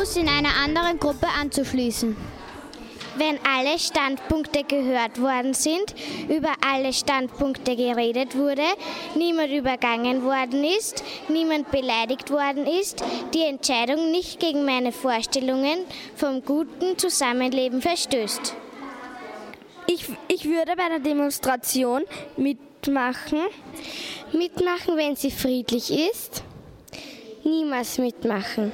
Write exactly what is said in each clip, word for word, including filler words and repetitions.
Rhythmus in einer anderen Gruppe anzuschließen. Wenn alle Standpunkte gehört worden sind, über alle Standpunkte geredet wurde, niemand übergangen worden ist, niemand beleidigt worden ist, die Entscheidung nicht gegen meine Vorstellungen vom guten Zusammenleben verstößt. Ich, ich würde bei der Demonstration mitmachen. Mitmachen, wenn sie friedlich ist. Niemals mitmachen.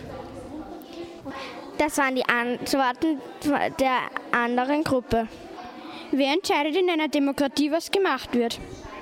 Das waren die Antworten der anderen Gruppe. Wer entscheidet in einer Demokratie, was gemacht wird?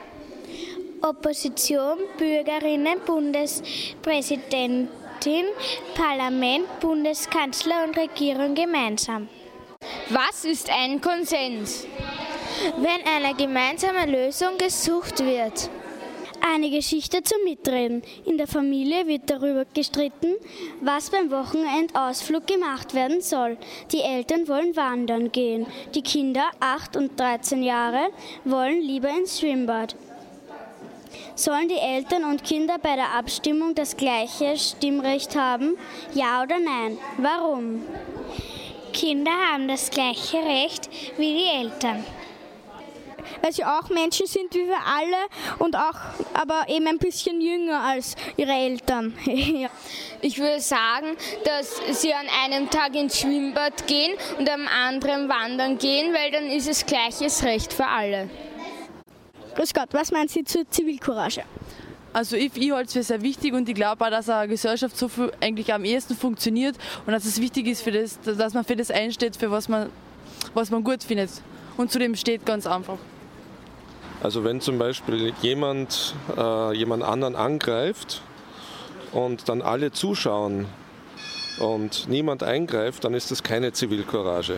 Opposition, Bürgerinnen, Bundespräsidentin, Parlament, Bundeskanzler und Regierung gemeinsam. Was ist ein Konsens? Wenn eine gemeinsame Lösung gesucht wird. Eine Geschichte zum Mitreden. In der Familie wird darüber gestritten, was beim Wochenendausflug gemacht werden soll. Die Eltern wollen wandern gehen. Die Kinder, acht und dreizehn Jahre, wollen lieber ins Schwimmbad. Sollen die Eltern und Kinder bei der Abstimmung das gleiche Stimmrecht haben? Ja oder nein? Warum? Kinder haben das gleiche Recht wie die Eltern. Weil sie auch Menschen sind wie wir alle und auch, aber eben ein bisschen jünger als ihre Eltern. Ja. Ich würde sagen, dass sie an einem Tag ins Schwimmbad gehen und am anderen wandern gehen, weil dann ist es gleiches Recht für alle. Grüß Gott, was meinen Sie zur Zivilcourage? Also ich, ich halte es für sehr wichtig und ich glaube auch, dass eine Gesellschaft so viel eigentlich am ehesten funktioniert und dass es wichtig ist, für das, dass man für das einsteht, für was man, was man gut findet und zu dem steht ganz einfach. Also wenn zum Beispiel jemand äh, jemand anderen angreift und dann alle zuschauen und niemand eingreift, dann ist das keine Zivilcourage.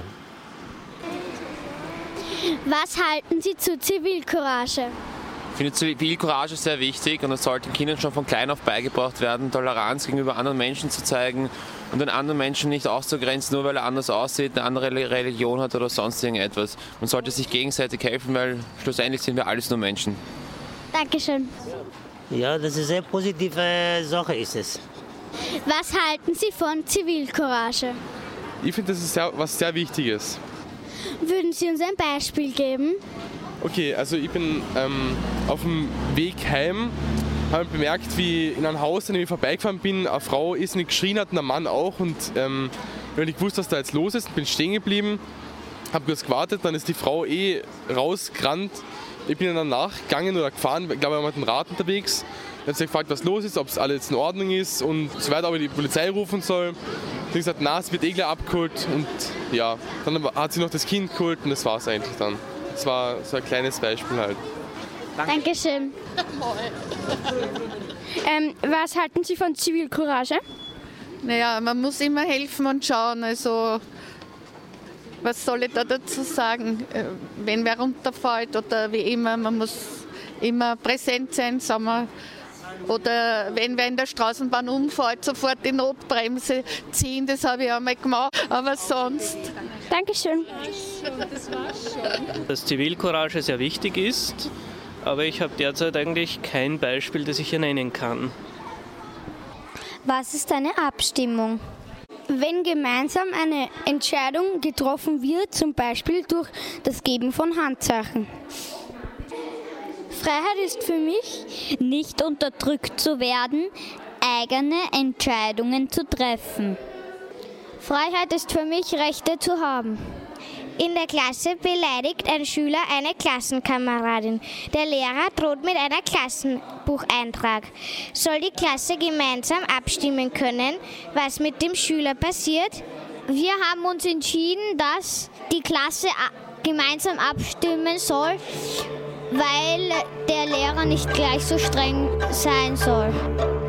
Was halten Sie zur Zivilcourage? Ich finde Zivilcourage sehr wichtig und es sollte den Kindern schon von klein auf beigebracht werden, Toleranz gegenüber anderen Menschen zu zeigen und den anderen Menschen nicht auszugrenzen, nur weil er anders aussieht, eine andere Religion hat oder sonst irgendetwas. Man sollte sich gegenseitig helfen, weil schlussendlich sind wir alles nur Menschen. Dankeschön. Ja, das ist eine sehr positive Sache ist es. Was halten Sie von Zivilcourage? Ich finde, das ist sehr, was sehr Wichtiges. Würden Sie uns ein Beispiel geben? Okay, also ich bin ähm, auf dem Weg heim, habe bemerkt, wie in einem Haus, an dem ich vorbeigefahren bin, eine Frau ist nicht geschrien hat und ein Mann auch. Und ähm, ich habe nicht gewusst, was da jetzt los ist, bin stehen geblieben, habe kurz gewartet, dann ist die Frau eh rausgerannt. Ich bin dann nachgegangen oder gefahren, ich glaube, wir waren mit dem Rad unterwegs. Dann hat sie gefragt, was los ist, ob es alles in Ordnung ist und so weiter, ob ich die Polizei rufen soll. Dann habe ich gesagt, na, es wird eh gleich abgeholt. Und ja, dann hat sie noch das Kind geholt und das war es eigentlich dann. Das war so ein kleines Beispiel halt. Dankeschön. ähm, was halten Sie von Zivilcourage? Naja, man muss immer helfen und schauen. Also, was soll ich da dazu sagen? Wenn wer runterfällt oder wie immer, man muss immer präsent sein, sagen wir. Oder wenn wer in der Straßenbahn umfällt, sofort die Notbremse ziehen, das habe ich einmal gemacht, aber sonst. Dankeschön. Dass Zivilcourage sehr wichtig ist, aber ich habe derzeit eigentlich kein Beispiel, das ich hier nennen kann. Was ist eine Abstimmung? Wenn gemeinsam eine Entscheidung getroffen wird, zum Beispiel durch das Geben von Handzeichen. Freiheit ist für mich, nicht unterdrückt zu werden, eigene Entscheidungen zu treffen. Freiheit ist für mich, Rechte zu haben. In der Klasse beleidigt ein Schüler eine Klassenkameradin. Der Lehrer droht mit einer Klassenbucheintrag. Soll die Klasse gemeinsam abstimmen können, was mit dem Schüler passiert? Wir haben uns entschieden, dass die Klasse gemeinsam abstimmen soll, weil der Lehrer nicht gleich so streng sein soll.